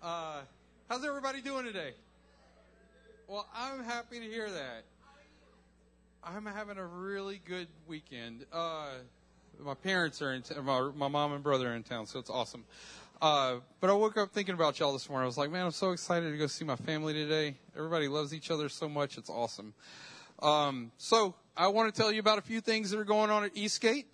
How's everybody doing today? Well, I'm happy to hear that. I'm having a really good weekend. My parents are in my mom and brother are in town, so it's awesome. But I woke up thinking about y'all this morning. I was like, man, I'm so excited to go see my family today. Everybody loves each other so much. It's awesome. So I want to tell you about a few things that are going on at Eastgate.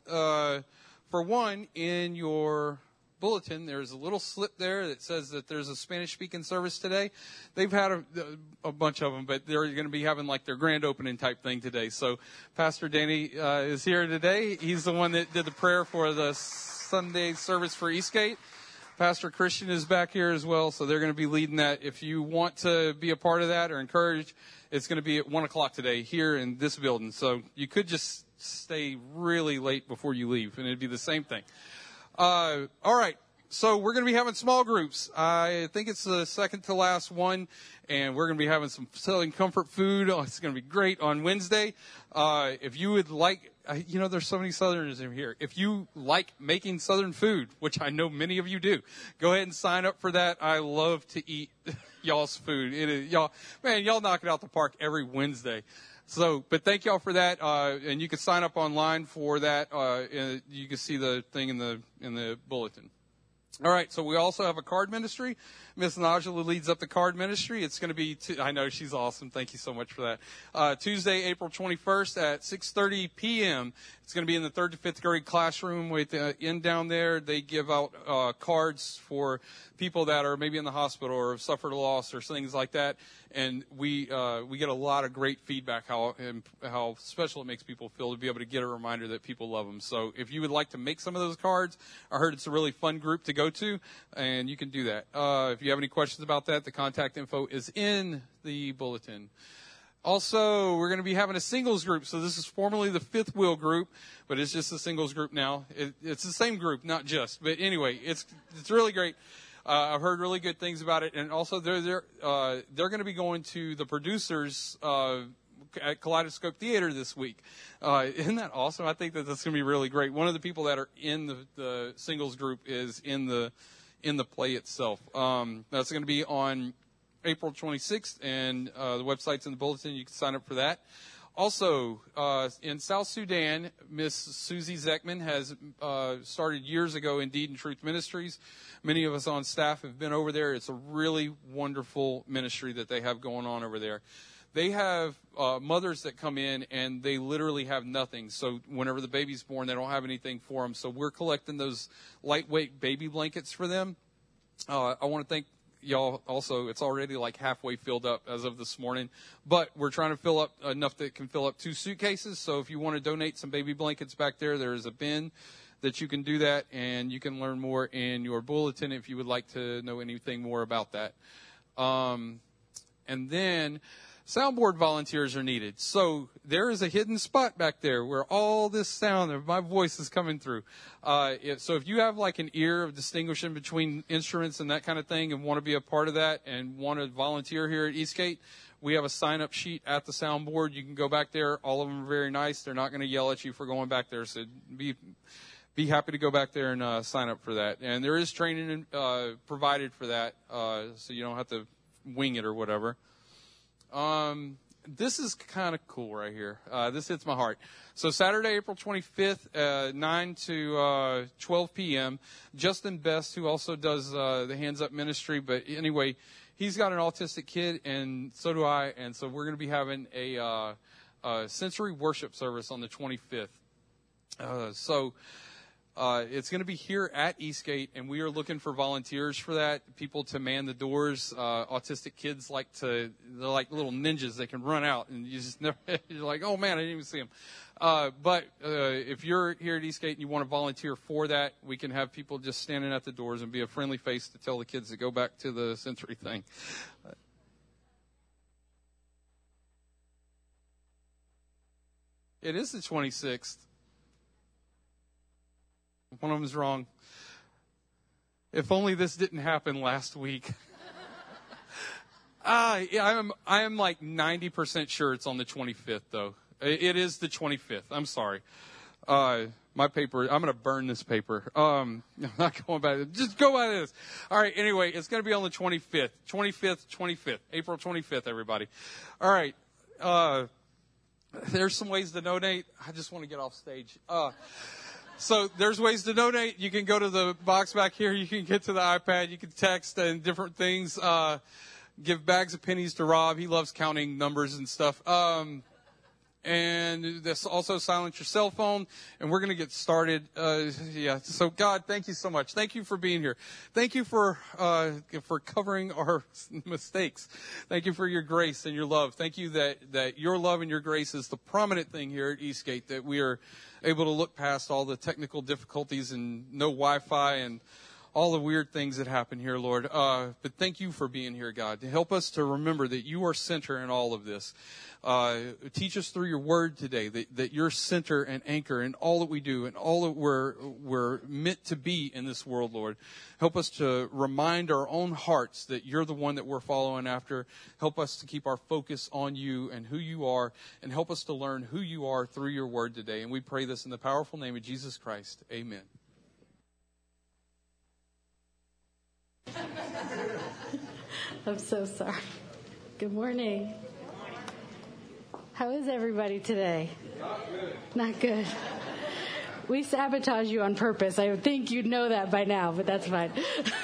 For one, in your bulletin, there's a little slip there that says that there's a Spanish-speaking service today. They've had a bunch of them, but they're going to be having like their grand opening type thing today. So Pastor Danny is here today. He's the one that did the prayer for the Sunday service for Eastgate. Pastor Christian is back here as well, so they're going to be leading that. If you want to be a part of that or encouraged, it's going to be at 1 o'clock today here in this building. So you could just stay really late before you leave, and it'd be the same thing. All right. So we're going to be having small groups. I think it's the second to last one, and we're going to be having some Southern comfort food. Oh, it's going to be great on Wednesday. If you would like, there's so many Southerners in here. If you like making Southern food, which I know many of you do, go ahead and sign up for that. I love to eat y'all's food. Y'all knock it out the park every Wednesday. So, but thank y'all for that, and you can sign up online for that. You can see the thing in the bulletin. All right, so we also have a card ministry. Miss Najla leads up the card ministry. It's going to be, I know she's awesome. Thank you so much for that. Tuesday, April 21st at 6:30 p.m. It's going to be in the 3rd to 5th grade classroom with the end down there. They give out cards for people that are maybe in the hospital or have suffered a loss or things like that. And we get a lot of great feedback how special it makes people feel to be able to get a reminder that people love them. So if you would like to make some of those cards, I heard it's a really fun group to go to, and you can do that. If you have any questions about that, the contact info is in the bulletin. Also, we're going to be having a singles group. So this is formerly the Fifth Wheel group, but it's just a singles group now. It's the same group, not just. But anyway, it's really great. I've heard really good things about it, and also they're going to be going to the producers at Kaleidoscope Theater this week. Isn't that awesome? I think that's going to be really great. One of the people that are in the singles group is in the play itself. That's going to be on April 26th, and the website's in the bulletin. You can sign up for that. Also, in South Sudan, Miss Susie Zekman has started years ago Indeed and Truth Ministries. Many of us on staff have been over there. It's a really wonderful ministry that they have going on over there. They have mothers that come in, and they literally have nothing. So whenever the baby's born, they don't have anything for them. So we're collecting those lightweight baby blankets for them. I want to thank y'all also. It's already like halfway filled up as of this morning, but we're trying to fill up enough that can fill up 2 suitcases. So if you want to donate some baby blankets back there, there is a bin that you can do that, and you can learn more in your bulletin if you would like to know anything more about that. And then soundboard volunteers are needed. So there is a hidden spot back there where all this sound of my voice is coming through. So if you have like an ear of distinguishing between instruments and that kind of thing and want to be a part of that and want to volunteer here at Eastgate, we have a sign-up sheet at the soundboard. You can go back there. All of them are very nice. They're not going to yell at you for going back there. So be happy to go back there and sign up for that. And there is training provided for that, so you don't have to wing it or whatever. This is kind of cool right here. This hits my heart. So Saturday, April 25th, 9 to 12 p.m., Justin Best, who also does the Hands Up ministry, but anyway, he's got an autistic kid, and so do I, and so we're going to be having a sensory worship service on the 25th. It's going to be here at Eastgate, and we are looking for volunteers for that, people to man the doors. Autistic kids they're like little ninjas. They can run out, and you just never, you're like, oh man, I didn't even see them. But if you're here at Eastgate and you want to volunteer for that, we can have people just standing at the doors and be a friendly face to tell the kids to go back to the sensory thing. It is the 26th. One of them's wrong. If only this didn't happen last week. I am like 90% sure it's on the 25th, though. It is the 25th. I'm sorry. My paper, I'm going to burn this paper. I'm not going by it. Just go by this. All right, anyway, it's going to be on the 25th. April 25th, everybody. All right. There's some ways to donate. I just want to get off stage. So there's ways to donate. You can go to the box back here. You can get to the iPad. You can text and different things. Give bags of pennies to Rob. He loves counting numbers and stuff. And this also silence your cell phone, and we're going to get started. So God, thank you so much. Thank you for being here. Thank you for covering our mistakes. Thank you for your grace and your love. Thank you that your love and your grace is the prominent thing here at Eastgate, that we are able to look past all the technical difficulties and no Wi-Fi and all the weird things that happen here, Lord. But thank you for being here, God, to help us to remember that you are center in all of this. Teach us through your word today that you're center and anchor in all that we do and all that we're meant to be in this world, Lord. Help us to remind our own hearts that you're the one that we're following after. Help us to keep our focus on you and who you are, and help us to learn who you are through your word today. And we pray this in the powerful name of Jesus Christ. Amen. I'm so sorry. Good morning. How is everybody today? Not good. Not good. We sabotage you on purpose. I would think you'd know that by now, but that's fine.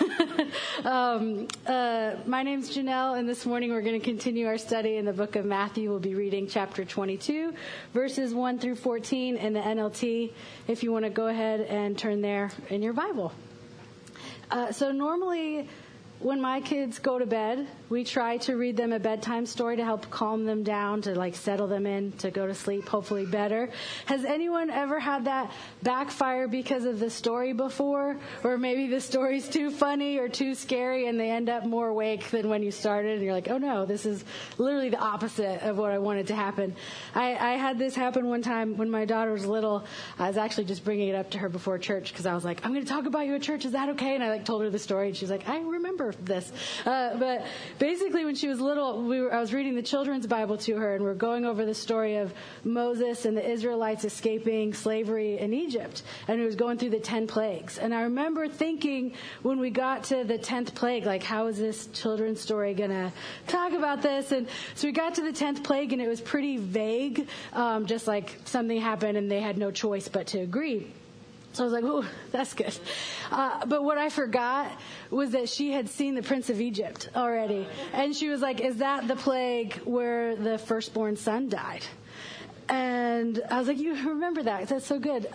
My name's Janelle, and this morning we're going to continue our study in the book of Matthew. We'll be reading chapter 22, verses 1 through 14 in the NLT, if you want to go ahead and turn there in your Bible. So normally, when my kids go to bed, we try to read them a bedtime story to help calm them down, to settle them in to go to sleep, hopefully better. Has anyone ever had that backfire because of the story before? Or maybe the story's too funny or too scary and they end up more awake than when you started and you're like, oh no, this is literally the opposite of what I wanted to happen. I had this happen one time when my daughter was little. I was actually just bringing it up to her before church because I was like, I'm going to talk about you at church. Is that okay? And I told her the story and she's like, I remember this. But basically, when she was little, I was reading the children's Bible to her, and we're going over the story of Moses and the Israelites escaping slavery in Egypt, and it was going through the 10 plagues. And I remember thinking when we got to the 10th plague, how is this children's story going to talk about this? And so we got to the 10th plague, and it was pretty vague, just like something happened, and they had no choice but to agree. So I was like, oh, that's good. But what I forgot was that she had seen the Prince of Egypt already. And she was like, is that the plague where the firstborn son died? And I was like, you remember that? That's so good.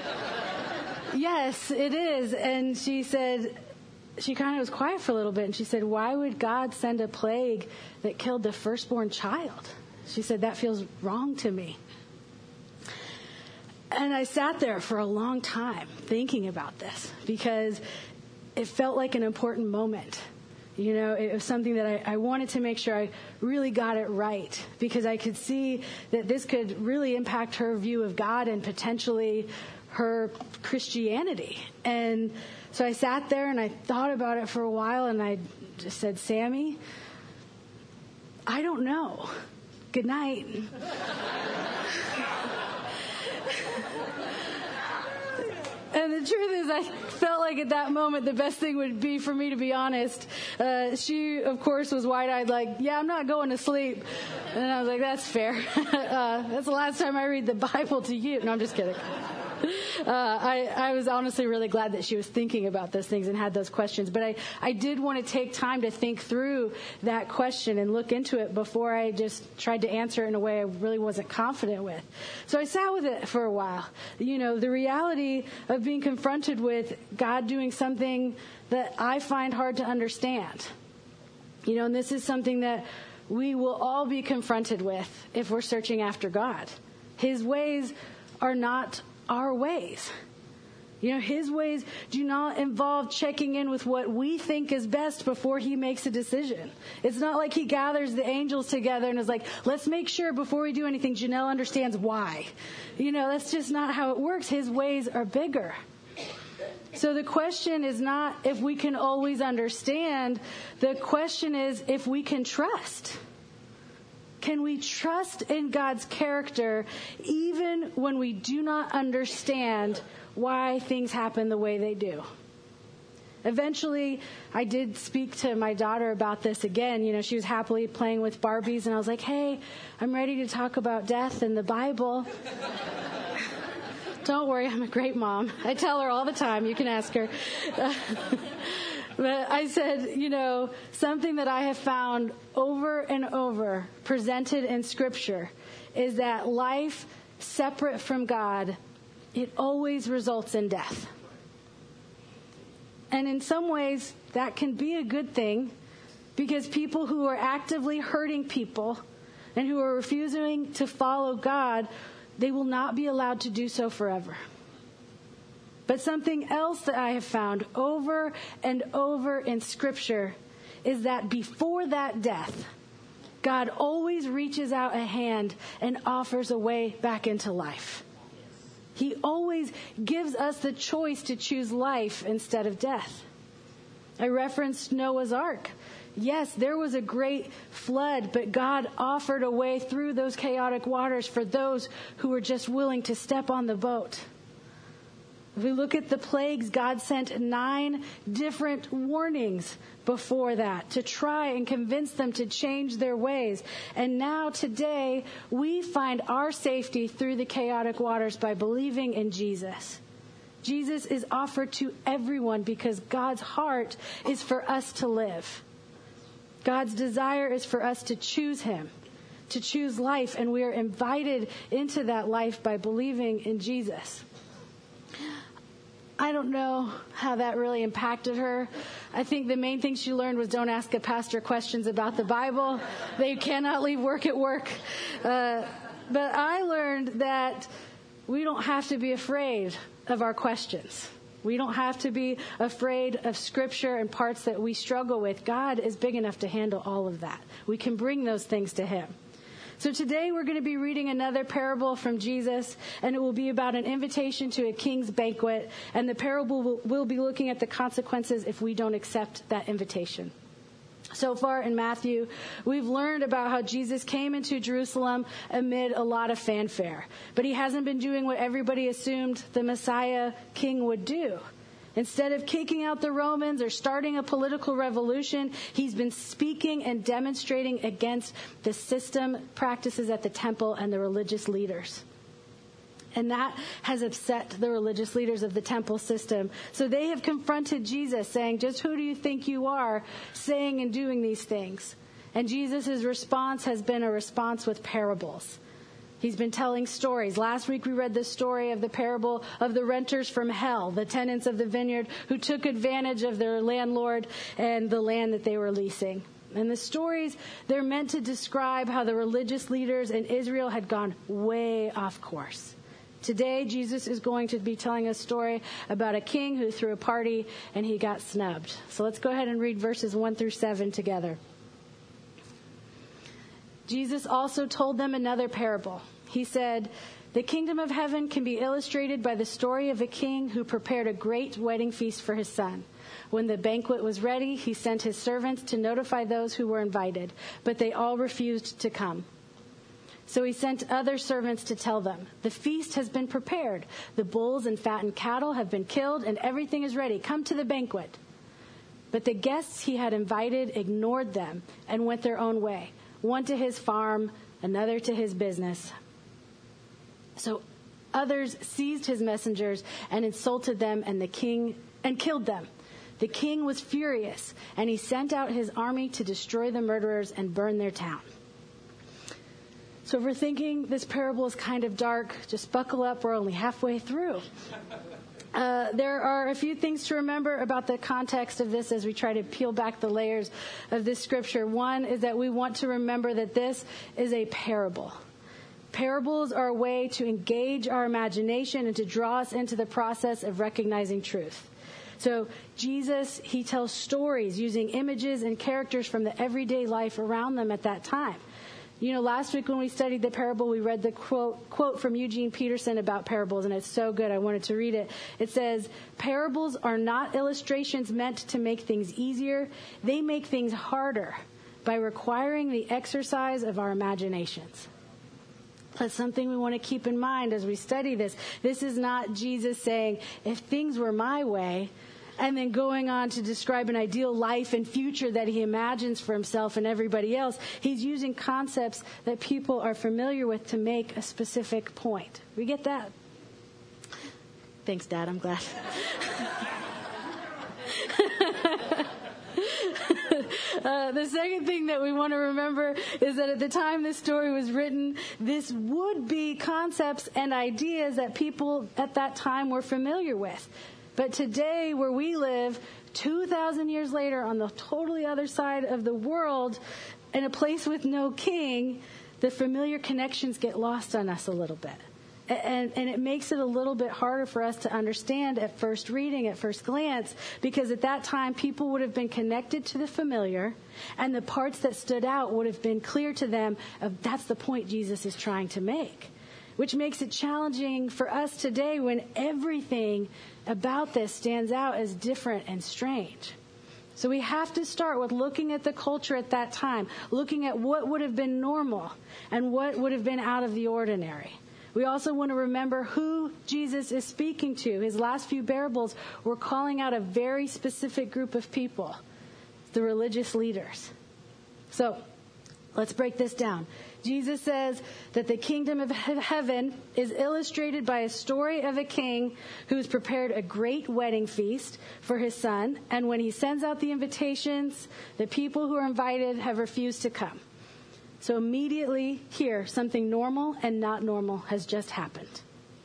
Yes, it is. And she said, she kind of was quiet for a little bit. And she said, why would God send a plague that killed the firstborn child? She said, that feels wrong to me. And I sat there for a long time thinking about this because it felt like an important moment. You know, it was something that I wanted to make sure I really got it right because I could see that this could really impact her view of God and potentially her Christianity. And so I sat there and I thought about it for a while and I just said, Sammy, I don't know. Good night. And the truth is, I felt like at that moment the best thing would be for me to be honest. She, of course, was wide-eyed like, yeah, I'm not going to sleep. And I was like, that's fair. That's the last time I read the Bible to you. No, I'm just kidding. I was honestly really glad that she was thinking about those things and had those questions. But I did want to take time to think through that question and look into it before I just tried to answer it in a way I really wasn't confident with. So I sat with it for a while. You know, the reality of being confronted with God doing something that I find hard to understand. You know, and this is something that we will all be confronted with if we're searching after God. His ways are not our ways. You know, his ways do not involve checking in with what we think is best before he makes a decision. It's not like he gathers the angels together and is like, let's make sure before we do anything, Janelle understands why. You know, that's just not how it works. His ways are bigger. So the question is not if we can always understand. The question is if we can trust. Can we trust in God's character even when we do not understand why things happen the way they do? Eventually, I did speak to my daughter about this again. You know, she was happily playing with Barbies, and I was like, hey, I'm ready to talk about death in the Bible. Don't worry, I'm a great mom. I tell her all the time. You can ask her. But I said, you know, something that I have found over and over presented in Scripture is that life separate from God, it always results in death. And in some ways, that can be a good thing, because people who are actively hurting people and who are refusing to follow God, they will not be allowed to do so forever. But something else that I have found over and over in Scripture is that before that death, God always reaches out a hand and offers a way back into life. He always gives us the choice to choose life instead of death. I referenced Noah's Ark. Yes, there was a great flood, but God offered a way through those chaotic waters for those who were just willing to step on the boat. If we look at the plagues, God sent 9 different warnings before that to try and convince them to change their ways. And now today, we find our safety through the chaotic waters by believing in Jesus. Jesus is offered to everyone because God's heart is for us to live. God's desire is for us to choose Him, to choose life, and we are invited into that life by believing in Jesus. I don't know how that really impacted her. I think the main thing she learned was don't ask a pastor questions about the Bible. They cannot leave work at work. But I learned that we don't have to be afraid of our questions. We don't have to be afraid of Scripture and parts that we struggle with. God is big enough to handle all of that. We can bring those things to Him. So today we're going to be reading another parable from Jesus, and it will be about an invitation to a king's banquet, and the parable will be looking at the consequences if we don't accept that invitation. So far in Matthew, we've learned about how Jesus came into Jerusalem amid a lot of fanfare, but He hasn't been doing what everybody assumed the Messiah king would do. Instead of kicking out the Romans or starting a political revolution, He's been speaking and demonstrating against the system, practices at the temple, and the religious leaders. And that has upset the religious leaders of the temple system. So they have confronted Jesus, saying, just who do you think you are, saying and doing these things? And Jesus' response has been a response with parables. He's been telling stories. Last week we read the story of the parable of the renters from hell, the tenants of the vineyard who took advantage of their landlord and the land that they were leasing. And the stories, they're meant to describe how the religious leaders in Israel had gone way off course. Today, Jesus is going to be telling a story about a king who threw a party and he got snubbed. So let's go ahead and read verses 1 through 7 together. Jesus also told them another parable. He said, "The kingdom of heaven can be illustrated by the story of a king who prepared a great wedding feast for his son. When the banquet was ready, he sent his servants to notify those who were invited, but they all refused to come. So he sent other servants to tell them, 'The feast has been prepared. The bulls and fattened cattle have been killed, and everything is ready. Come to the banquet.' But the guests he had invited ignored them and went their own way, one to his farm, another to his business. So others seized his messengers and insulted them and killed them. The king was furious, and he sent out his army to destroy the murderers and burn their town." So if we're thinking this parable is kind of dark, just buckle up. We're only halfway through. There are a few things to remember about the context of this as we try to peel back the layers of this scripture. One is that we want to remember that this is a parable. Parables are a way to engage our imagination and to draw us into the process of recognizing truth. So Jesus, he tells stories using images and characters from the everyday life around them at that time. You know, last week when we studied the parable, we read the quote from Eugene Peterson about parables, and it's so good. I wanted to read it. It says, "Parables are not illustrations meant to make things easier. They make things harder. by requiring the exercise of our imaginations. That's something we want to keep in mind as we study this. This is not Jesus saying, if things were my way, and then going on to describe an ideal life and future that he imagines for himself and everybody else. He's using concepts that people are familiar with to make a specific point. We get that? Thanks, Dad. I'm glad. The second thing that we want to remember is that at the time this story was written, this would be concepts and ideas that people at that time were familiar with. But today, where we live, 2,000 years later, on the totally other side of the world, in a place with no king, the familiar connections get lost on us a little bit. And it makes it a little bit harder for us to understand at first reading, at first glance, because at that time, people would have been connected to the familiar, and the parts that stood out would have been clear to them of that's the point Jesus is trying to make. Which makes it challenging for us today when everything about this stands out as different and strange. So we have to start with looking at the culture at that time, looking at what would have been normal and what would have been out of the ordinary. We also want to remember who Jesus is speaking to. His last few parables were calling out a very specific group of people, the religious leaders. So let's break this down. Jesus says that the kingdom of heaven is illustrated by a story of a king who's prepared a great wedding feast for his son. And when he sends out the invitations, the people who are invited have refused to come. So immediately here, something normal and not normal has just happened.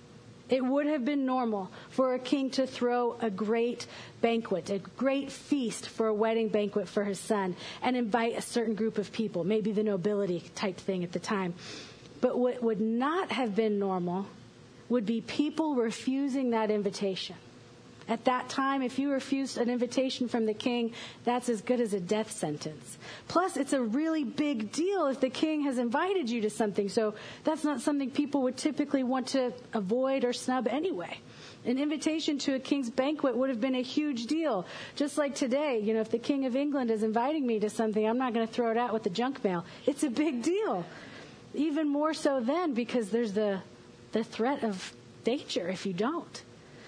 It would have been normal for a king to throw a great banquet, a great feast for a wedding banquet for his son, and invite a certain group of people, maybe the nobility type thing at the time. But what would not have been normal would be people refusing that invitation. At that time, if you refused an invitation from the king, that's as good as a death sentence. Plus, it's a really big deal if the king has invited you to something. So that's not something people would typically want to avoid or snub anyway. An invitation to a king's banquet would have been a huge deal. Just like today, if the King of England is inviting me to something, I'm not going to throw it out with the junk mail. It's a big deal. Even more so then because there's the threat of danger if you don't.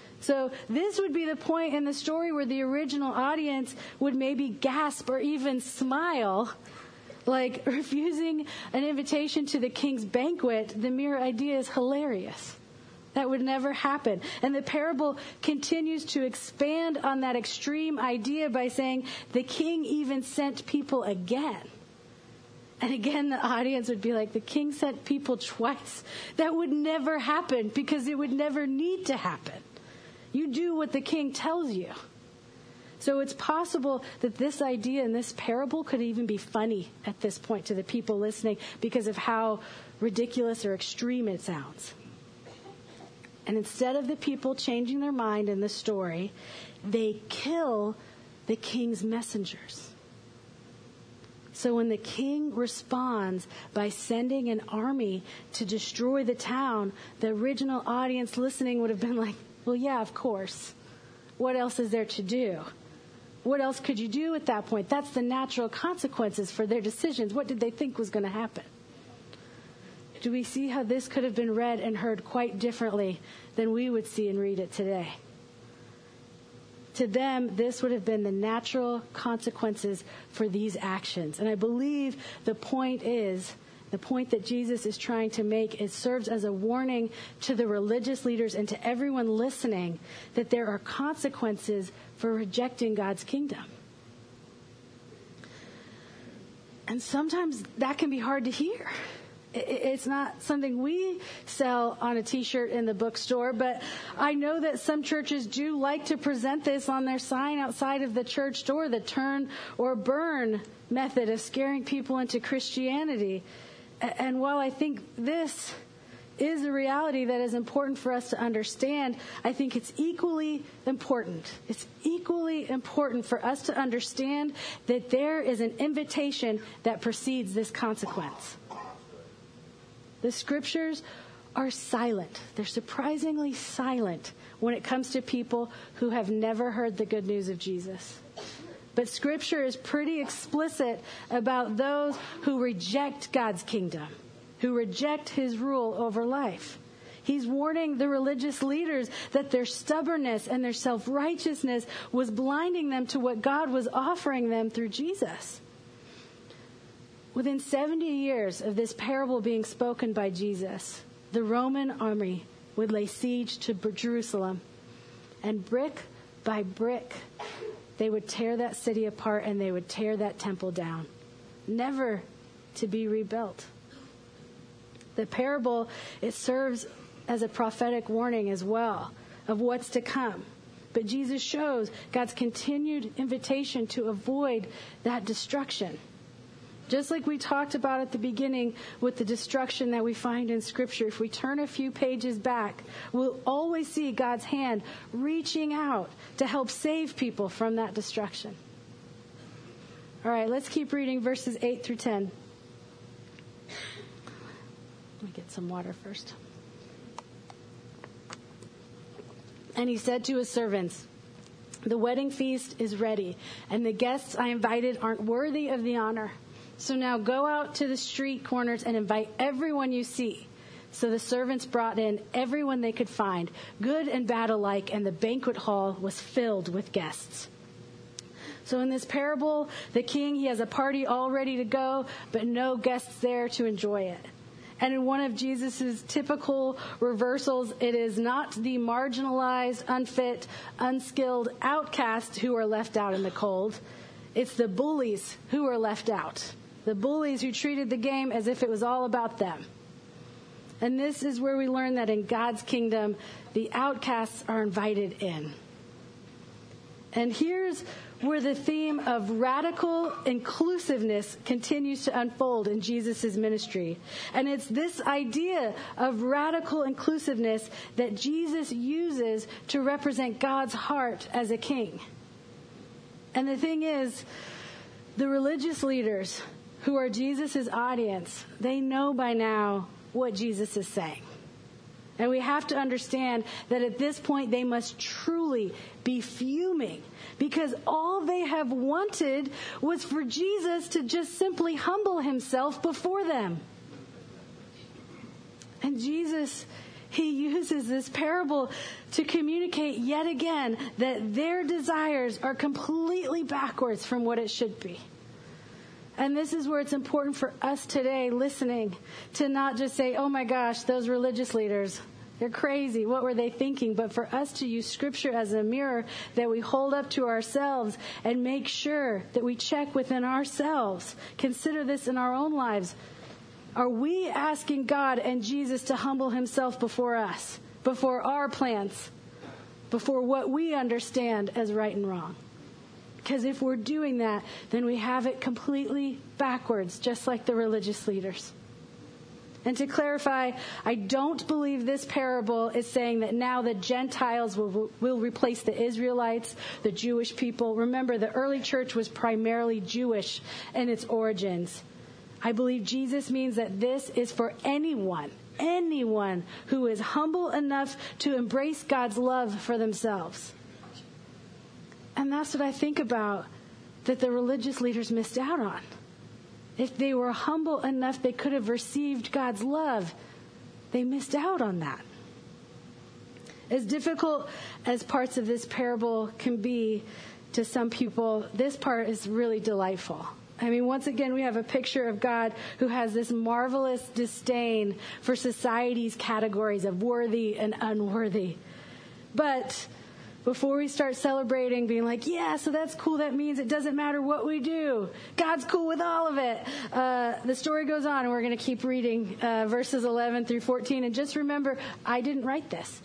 So this would be the point in the story where the original audience would maybe gasp or even smile, like refusing an invitation to the king's banquet. The mere idea is hilarious. That would never happen. And the parable continues to expand on that extreme idea by saying the king even sent people again. And again, the audience would be like, the king sent people twice. That would never happen because it would never need to happen. You do what the king tells you. So it's possible that this idea in this parable could even be funny at this point to the people listening because of how ridiculous or extreme it sounds. And instead of the people changing their mind in the story, they kill the king's messengers. So when the king responds by sending an army to destroy the town, the original audience listening would have been like, well, yeah, of course. What else is there to do? What else could you do at that point? That's the natural consequences for their decisions. What did they think was going to happen? Do we see how this could have been read and heard quite differently than we would see and read it today? To them, this would have been the natural consequences for these actions. And I believe the point that Jesus is trying to make serves as a warning to the religious leaders and to everyone listening that there are consequences for rejecting God's kingdom. And sometimes that can be hard to hear. It's not something we sell on a t-shirt in the bookstore, but I know that some churches do like to present this on their sign outside of the church door, the turn or burn method of scaring people into Christianity. And while I think this is a reality that is important for us to understand, I think it's equally important. It's equally important for us to understand that there is an invitation that precedes this consequence. The scriptures are silent. They're surprisingly silent when it comes to people who have never heard the good news of Jesus. But Scripture is pretty explicit about those who reject God's kingdom, who reject his rule over life. He's warning the religious leaders that their stubbornness and their self-righteousness was blinding them to what God was offering them through Jesus. Within 70 years of this parable being spoken by Jesus, the Roman army would lay siege to Jerusalem, and brick by brick, they would tear that city apart and they would tear that temple down, never to be rebuilt. The parable, it serves as a prophetic warning as well of what's to come. But Jesus shows God's continued invitation to avoid that destruction. Just like we talked about at the beginning with the destruction that we find in Scripture, if we turn a few pages back, we'll always see God's hand reaching out to help save people from that destruction. All right, let's keep reading verses 8 through 10. Let me get some water first. And he said to his servants, "The wedding feast is ready, and the guests I invited aren't worthy of the honor. So now go out to the street corners and invite everyone you see." So the servants brought in everyone they could find, good and bad alike, and the banquet hall was filled with guests. So in this parable, the king, he has a party all ready to go, but no guests there to enjoy it. And in one of Jesus' typical reversals, it is not the marginalized, unfit, unskilled outcasts who are left out in the cold. It's the bullies who are left out. The bullies who treated the game as if it was all about them. And this is where we learn that in God's kingdom, the outcasts are invited in. And here's where the theme of radical inclusiveness continues to unfold in Jesus' ministry. And it's this idea of radical inclusiveness that Jesus uses to represent God's heart as a king. And the thing is, the religious leaders who are Jesus' audience, they know by now what Jesus is saying. And we have to understand that at this point they must truly be fuming, because all they have wanted was for Jesus to just simply humble himself before them. And Jesus, he uses this parable to communicate yet again that their desires are completely backwards from what it should be. And this is where it's important for us today listening to not just say, "Oh my gosh, those religious leaders, they're crazy. What were they thinking?" But for us to use Scripture as a mirror that we hold up to ourselves and make sure that we check within ourselves. Consider this in our own lives. Are we asking God and Jesus to humble himself before us, before our plans, before what we understand as right and wrong? Because if we're doing that, then we have it completely backwards, just like the religious leaders. And to clarify, I don't believe this parable is saying that now the Gentiles will replace the Israelites, the Jewish people. Remember, the early church was primarily Jewish in its origins. I believe Jesus means that this is for anyone who is humble enough to embrace God's love for themselves. And that's what I think about that the religious leaders missed out on. If they were humble enough, they could have received God's love. They missed out on that. As difficult as parts of this parable can be to some people, this part is really delightful. I mean, once again, we have a picture of God who has this marvelous disdain for society's categories of worthy and unworthy. But before we start celebrating, being like, yeah, so that's cool. That means it doesn't matter what we do. God's cool with all of it. The story goes on, and we're going to keep reading verses 11 through 14. And just remember, I didn't write this.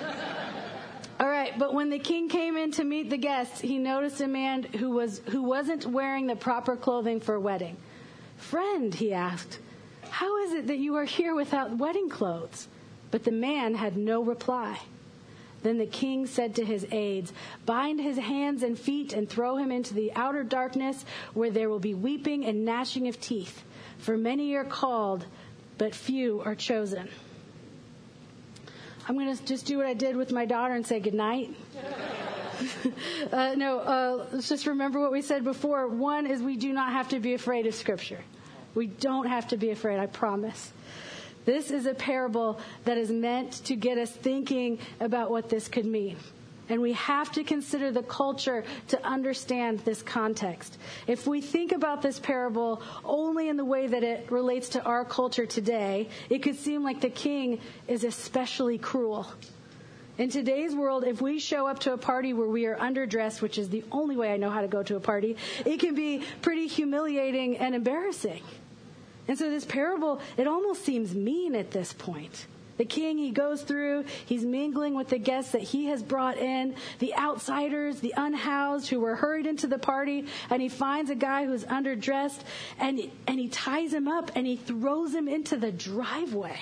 All right, but when the king came in to meet the guests, he noticed a man who wasn't wearing the proper clothing for a wedding. "Friend," he asked, "how is it that you are here without wedding clothes?" But the man had no reply. Then the king said to his aides, "Bind his hands and feet and throw him into the outer darkness, where there will be weeping and gnashing of teeth. For many are called, but few are chosen." I'm going to just do what I did with my daughter and say goodnight. Let's just remember what we said before. One is we do not have to be afraid of Scripture. We don't have to be afraid, I promise. This is a parable that is meant to get us thinking about what this could mean. And we have to consider the culture to understand this context. If we think about this parable only in the way that it relates to our culture today, it could seem like the king is especially cruel. In today's world, if we show up to a party where we are underdressed, which is the only way I know how to go to a party, it can be pretty humiliating and embarrassing. And so this parable, it almost seems mean at this point. The king, he goes through, he's mingling with the guests that he has brought in, the outsiders, the unhoused who were hurried into the party, and he finds a guy who's underdressed, and he ties him up, and he throws him into the driveway.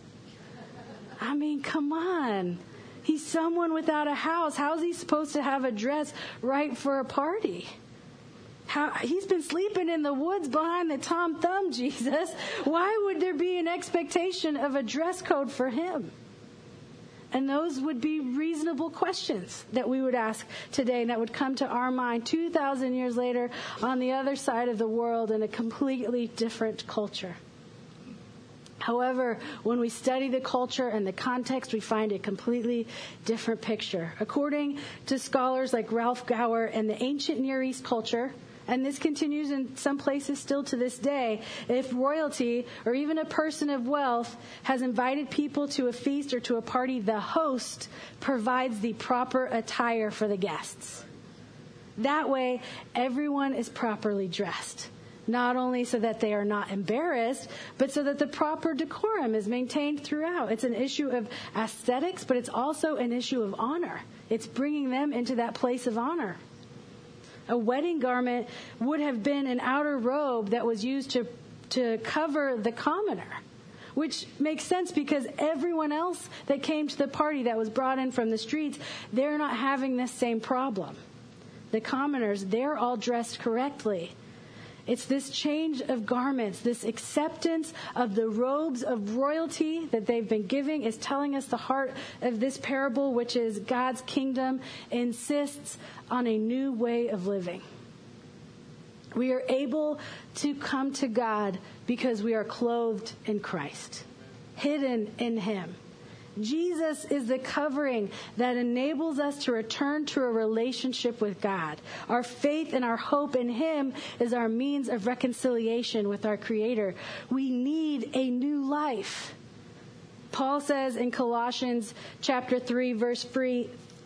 I mean, come on. He's someone without a house. How is he supposed to have a dress right for a party? He's been sleeping in the woods behind the Tom Thumb, Jesus. Why would there be an expectation of a dress code for him? And those would be reasonable questions that we would ask today and that would come to our mind 2,000 years later on the other side of the world in a completely different culture. However, when we study the culture and the context, we find a completely different picture. According to scholars like Ralph Gower and the ancient Near East culture, and this continues in some places still to this day, if royalty or even a person of wealth has invited people to a feast or to a party, the host provides the proper attire for the guests. That way, everyone is properly dressed. Not only so that they are not embarrassed, but so that the proper decorum is maintained throughout. It's an issue of aesthetics, but it's also an issue of honor. It's bringing them into that place of honor. A wedding garment would have been an outer robe that was used to cover the commoner, which makes sense because everyone else that came to the party that was brought in from the streets, they're not having this same problem. The commoners, they're all dressed correctly. It's this change of garments, this acceptance of the robes of royalty that they've been giving is telling us the heart of this parable, which is God's kingdom insists on a new way of living. We are able to come to God because we are clothed in Christ, hidden in Him. Jesus is the covering that enables us to return to a relationship with God. Our faith and our hope in Him is our means of reconciliation with our Creator. We need a new life. Paul says in Colossians chapter 3, verse 3,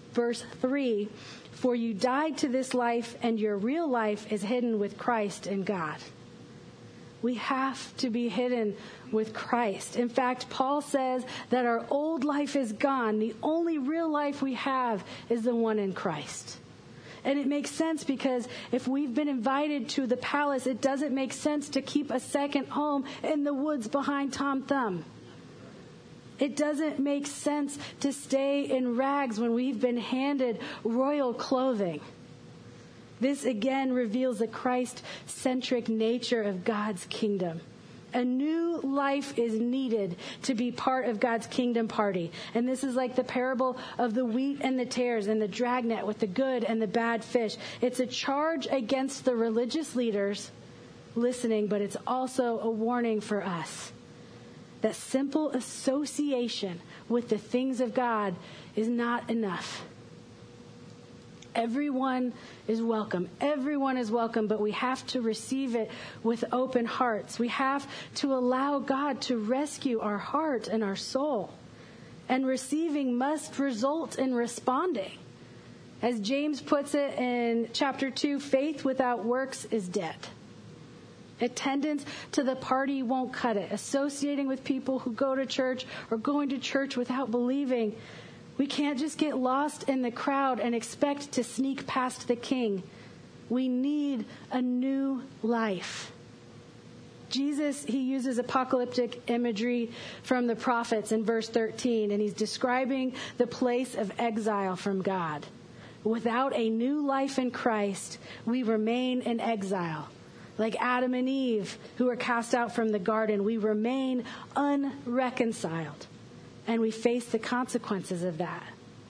"For you died to this life, and your real life is hidden with Christ in God." We have to be hidden with Christ. In fact, Paul says that our old life is gone. The only real life we have is the one in Christ. And it makes sense because if we've been invited to the palace, it doesn't make sense to keep a second home in the woods behind Tom Thumb. It doesn't make sense to stay in rags when we've been handed royal clothing. This again reveals the Christ-centric nature of God's kingdom. A new life is needed to be part of God's kingdom party. And this is like the parable of the wheat and the tares and the dragnet with the good and the bad fish. It's a charge against the religious leaders listening, but it's also a warning for us that simple association with the things of God is not enough. Everyone is welcome. Everyone is welcome, but we have to receive it with open hearts. We have to allow God to rescue our heart and our soul. And receiving must result in responding. As James puts it in chapter 2, faith without works is dead. Attendance to the party won't cut it. Associating with people who go to church or going to church without believing, we can't just get lost in the crowd and expect to sneak past the king. We need a new life. Jesus, he uses apocalyptic imagery from the prophets in verse 13, and he's describing the place of exile from God. Without a new life in Christ, we remain in exile. Like Adam and Eve, who were cast out from the garden, we remain unreconciled. And we face the consequences of that.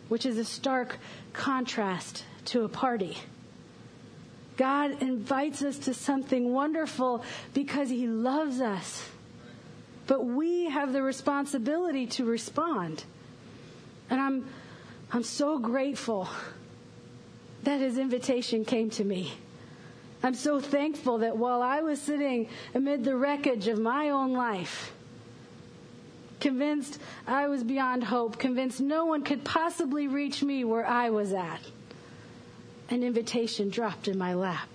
which is a stark contrast to a party. God invites us to something wonderful because he loves us. But we have the responsibility to respond. And I'm so grateful that his invitation came to me. I'm so thankful that while I was sitting amid the wreckage of my own life, convinced I was beyond hope, convinced no one could possibly reach me where I was at, an invitation dropped in my lap.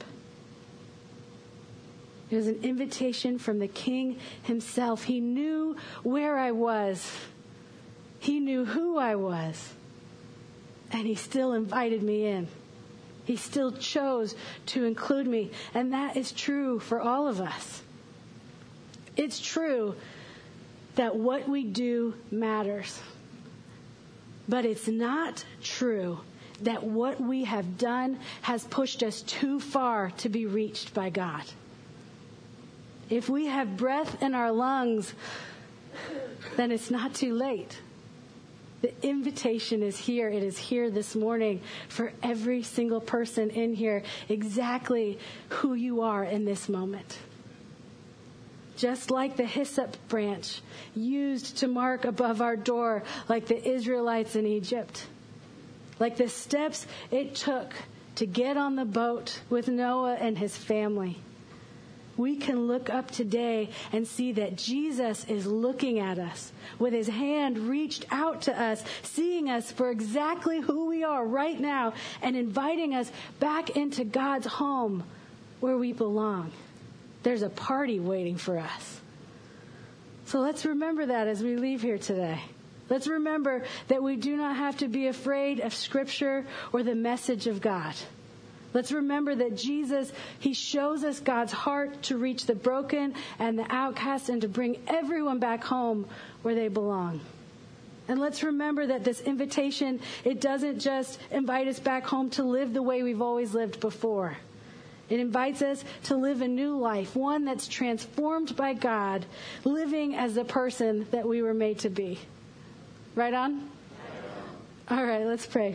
It was an invitation from the King himself. He knew where I was. He knew who I was. And he still invited me in. He still chose to include me. And that is true for all of us. It's true that what we do matters. But it's not true that what we have done has pushed us too far to be reached by God. If we have breath in our lungs, then it's not too late. The invitation is here. It is here this morning for every single person in here, exactly who you are in this moment. Just like the hyssop branch used to mark above our door, like the Israelites in Egypt. Like the steps it took to get on the boat with Noah and his family. We can look up today and see that Jesus is looking at us with his hand reached out to us, seeing us for exactly who we are right now and inviting us back into God's home where we belong. There's a party waiting for us. So let's remember that as we leave here today. Let's remember that we do not have to be afraid of Scripture or the message of God. Let's remember that Jesus, he shows us God's heart to reach the broken and the outcast and to bring everyone back home where they belong. And let's remember that this invitation, it doesn't just invite us back home to live the way we've always lived before. It invites us to live a new life, one that's transformed by God, living as the person that we were made to be. Right on? All right, let's pray.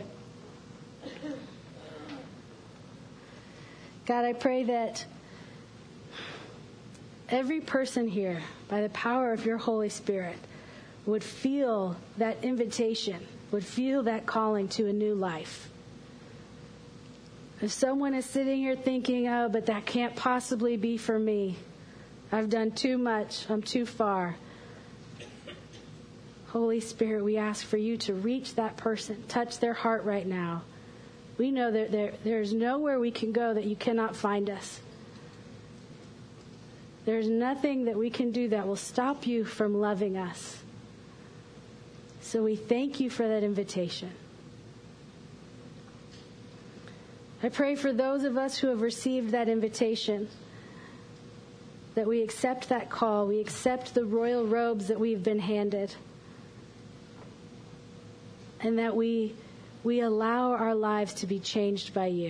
God, I pray that every person here, by the power of your Holy Spirit, would feel that invitation, would feel that calling to a new life. If someone is sitting here thinking, oh, but that can't possibly be for me. I've done too much. I'm too far. Holy Spirit, we ask for you to reach that person, touch their heart right now. We know that there's nowhere we can go that you cannot find us. There's nothing that we can do that will stop you from loving us. So we thank you for that invitation. I pray for those of us who have received that invitation, that we accept that call, we accept the royal robes that we've been handed, and that we allow our lives to be changed by you.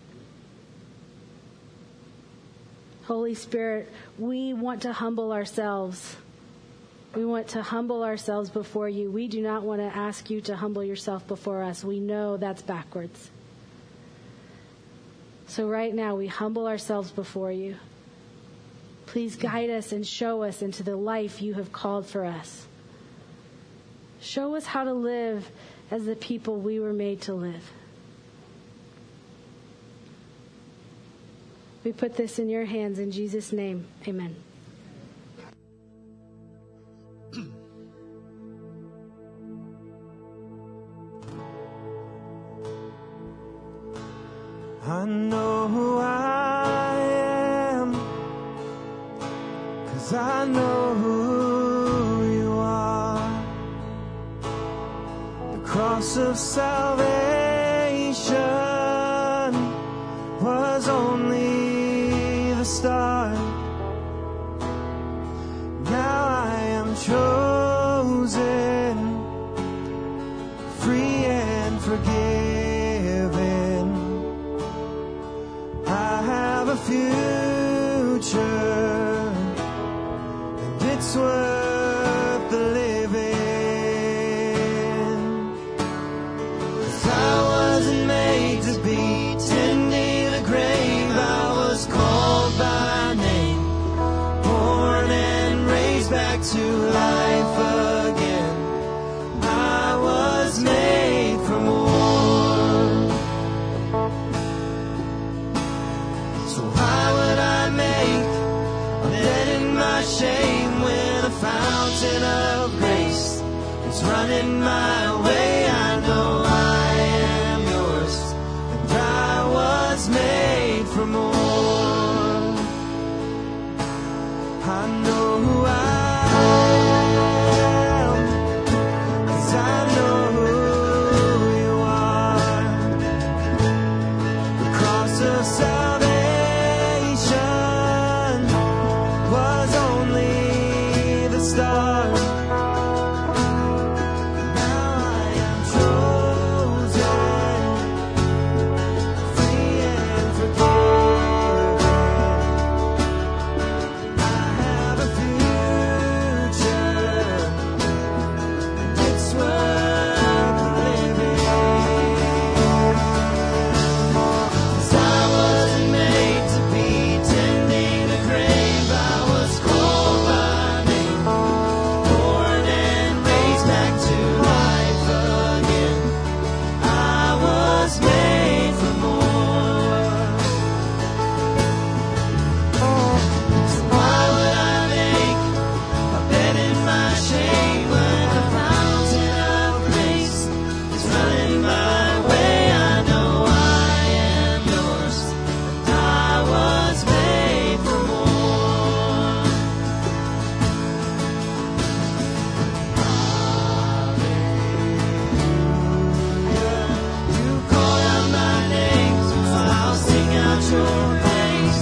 Holy Spirit, we want to humble ourselves. We want to humble ourselves before you. We do not want to ask you to humble yourself before us. We know that's backwards. So right now, we humble ourselves before you. Please guide us and show us into the life you have called for us. Show us how to live as the people we were made to live. We put this in your hands in Jesus' name. Amen. I know who I am, 'cause I know who you are. The cross of salvation was only the start. Now I am chosen, free and forgiven. I have a future, and it's worth the living. fountain of grace is running my way. I know I am yours, and I was made for more. I know who I am, 'cause I know who you are. The cross of salvation was only the start. Now I am chosen, free and forgiven. I have a future, and it's worth living. 'Cause I wasn't made to be tending the grave. I was called by name, born and raised back to life again. I was made for more. So why would I make a bed in my shame when the fountain of grace is running my way? I know I am yours, and I was made for more. You call out my name, so I'll sing out your praise.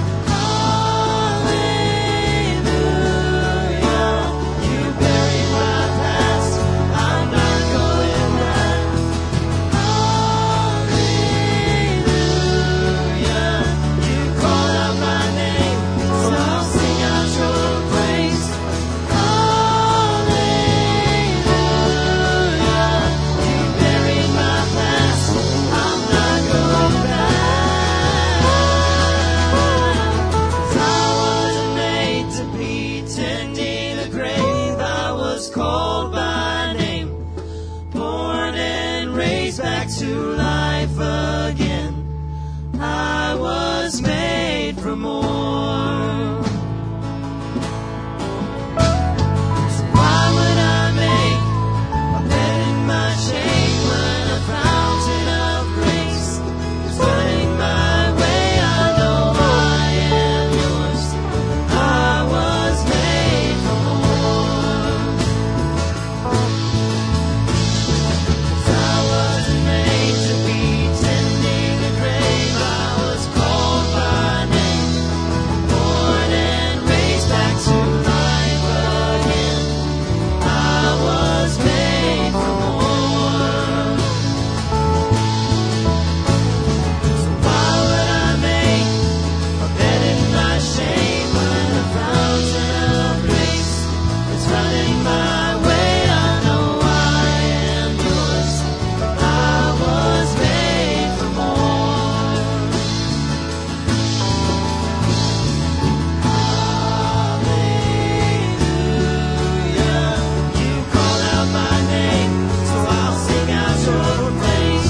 Hallelujah. You buried my past, I'm not going back. Hallelujah. You call out my name, so I'll sing out your praise. Hallelujah. You buried my past, I'm not going back. 'Cause I wasn't made to be tending the grave. I was called by name, born and raised back to life again. I was made for more. So why would I make a bed in my shame when a fountain of grace is running my way? I know I am yours, I was made for more. 'Cause I wasn't made to be tending the grave. I was called by name, born and raised back to life again. I was made for more. So why would I make a bed in my shame when the fountain of grace is running my way? I know I am yours, I was made for more. Hallelujah. You call out my name, so I'll sing out your praise.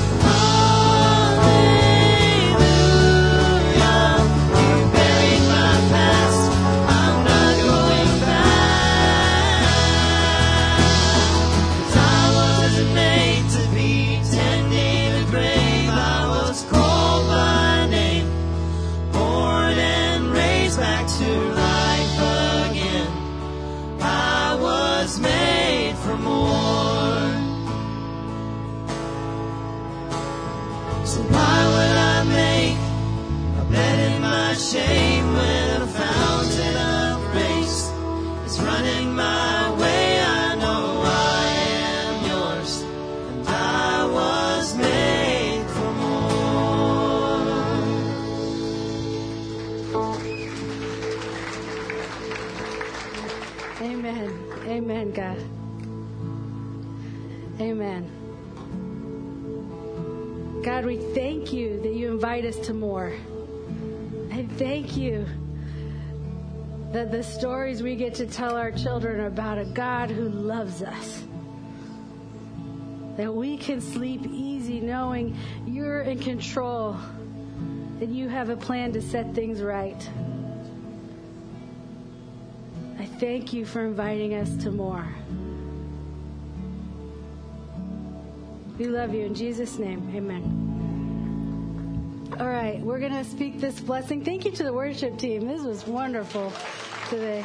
Hallelujah. You buried my past, I'm not going back. 'Cause I wasn't made to be tending the grave. I was called by name, born and raised back to life again. I was made for more. So why would I make a bed in my shame when a fountain of grace is running my way? I know I am yours, and I was made for more. Amen. Amen, God. Amen. God, we thank you that you invite us to more. I thank you that the stories we get to tell our children are about a God who loves us. That we can sleep easy knowing you're in control and you have a plan to set things right. I thank you for inviting us to more. We love you in Jesus' name. Amen. All right, we're going to speak this blessing. Thank you to the worship team. This was wonderful today.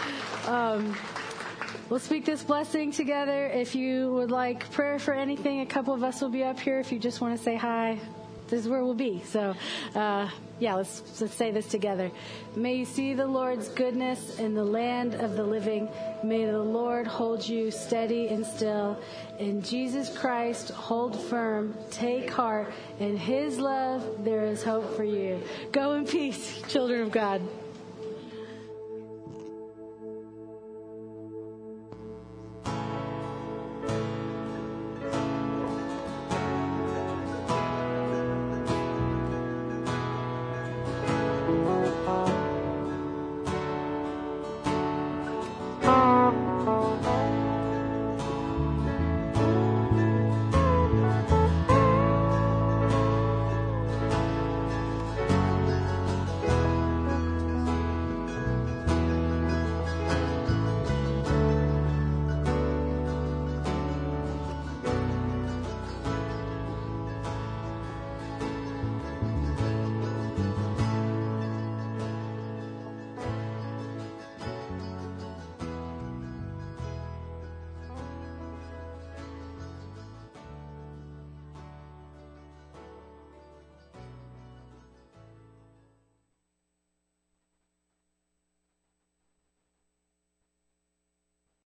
We'll speak this blessing together. If you would like prayer for anything, a couple of us will be up here. If you just want to say hi, this is where we'll be. So, let's say this together. May you see the Lord's goodness in the land of the living. May the Lord hold you steady and still. In Jesus Christ, hold firm, take heart. In His love, there is hope for you. Go in peace, children of God.